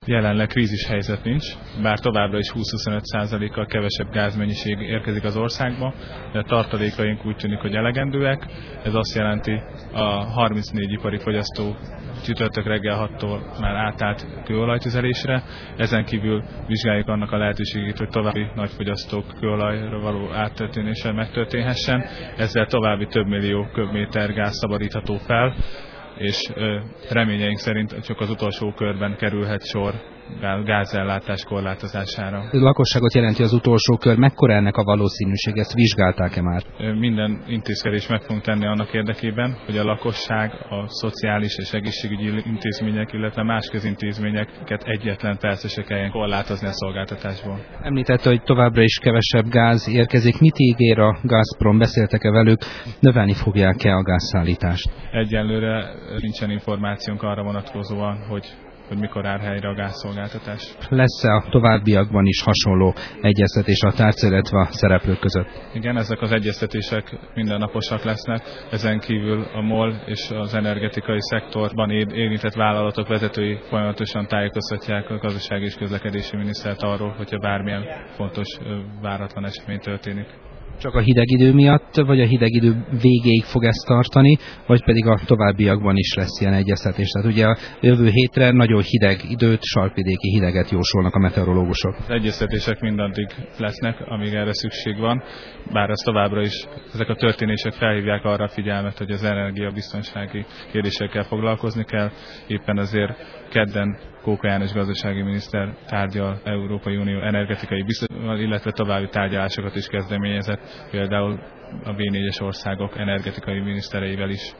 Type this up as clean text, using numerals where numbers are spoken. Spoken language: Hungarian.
Jelenleg krízis helyzet nincs, bár továbbra is 20-25%-kal kevesebb gázmennyiség érkezik az országba, de tartalékaink úgy tűnik, hogy elegendőek. Ez azt jelenti, a 34 ipari fogyasztó csütörtök reggel 6-tól már átállt kőolajtüzelésre. Ezen kívül vizsgáljuk annak a lehetőségét, hogy további nagyfogyasztók kőolajra való áttörténése megtörténhessen. Ezzel további több millió köbméter gáz szabadítható fel, és reményeink szerint csak az utolsó körben kerülhet sor gázellátás korlátozására. A lakosságot jelenti az utolsó kör, mekkora ennek a valószínűség, ezt vizsgálták-e már? Minden intézkedést meg fogunk tenni annak érdekében, hogy a lakosság, a szociális és egészségügyi intézmények, illetve más közintézményeket egyetlen percre se kelljen korlátozni a szolgáltatásból. Említette, hogy továbbra is kevesebb gáz érkezik. Mit ígér a Gazprom? Beszéltek-e velük? Növelni fogják-e a gázszállítást? Egyelőre nincsen információnk arra vonatkozóan, hogy mikor áll helyre a gázszolgáltatás. Lesz-e a továbbiakban is hasonló egyeztetés a tárca, illetve a szereplők között? Igen, ezek az egyeztetések mindennaposak lesznek. Ezen kívül a MOL és az energetikai szektorban érintett vállalatok vezetői folyamatosan tájékoztatják a gazdasági és közlekedési minisztert arról, hogyha bármilyen fontos váratlan esemény történik. Csak a hideg idő miatt, vagy a hideg idő végéig fog ezt tartani, vagy pedig a továbbiakban is lesz ilyen egyeztetés? Tehát ugye a jövő hétre nagyon hideg időt, sarkvidéki hideget jósolnak a meteorológusok. Az egyeztetések mindaddig lesznek, amíg erre szükség van, bár ez továbbra is, ezek a történések felhívják arra a figyelmet, hogy az energiabiztonsági kérdésekkel foglalkozni kell. Éppen azért kedden Kóka János gazdasági miniszter tárgyal Európai Unió energetikai biztonsággal, illetve további tárgyalásokat is kezdeményezett, például a B4-es országok energetikai minisztereivel is.